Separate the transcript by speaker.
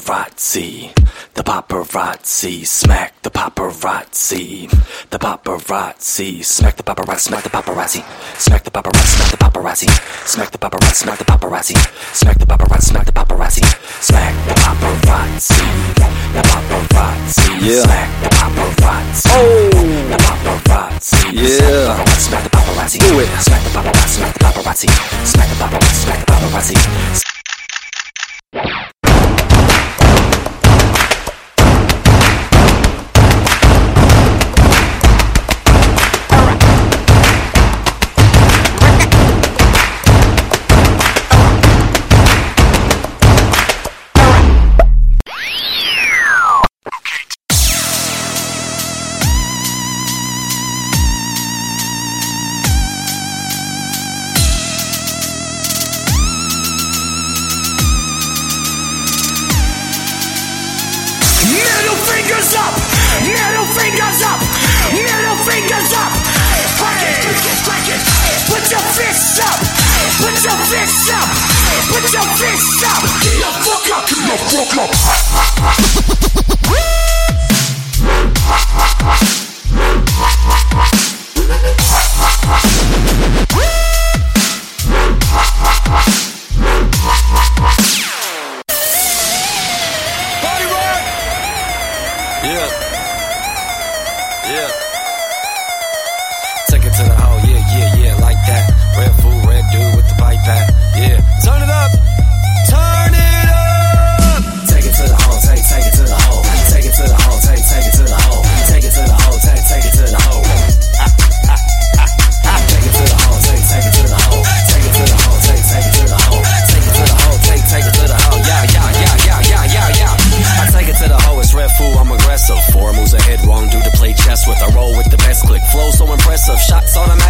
Speaker 1: paparazzi. The paparazzi, smack the paparazzi. The paparazzi, smack the paparazzi, smack the paparazzi. Smack the paparazzi, smack the paparazzi. Smack the paparazzi, smack the paparazzi. Smack the paparazzi, smack the paparazzi. Smack the paparazzi. The paparazzi,
Speaker 2: yeah.
Speaker 1: Smack the paparazzi.
Speaker 2: Oh,
Speaker 1: the paparazzi,
Speaker 2: yeah.
Speaker 1: Smack the paparazzi,
Speaker 2: do it.
Speaker 1: Smack the paparazzi, smack the paparazzi. Smack the paparazzi, smack the paparazzi.
Speaker 3: Middle fingers up! Middle fingers up! Middle fingers up! Crack it! Crack it! Put your fists up! Put your fists up! Put your fists up! Get the fuck up! Get the fuck up!
Speaker 2: yeah, yeah. Take it to the hole, yeah, like that. Red fool, red dude with the pipe back, yeah. Turn it up, turn it up. Take it to the hole, take it to the hole. Take it to the hole, take it to the hole. Take it to the hole, take it to the hole. Take it to the hole, take it to the hole. Take it to the hole, take it to the hole. Take it to the hole, take it to the hole. Yeah. I take it to the hole, it's red fool, I'm aggressive. 4 moves ahead, wrong dude to play chess with. I roll with the best click, flow so impressive. Shots automatic.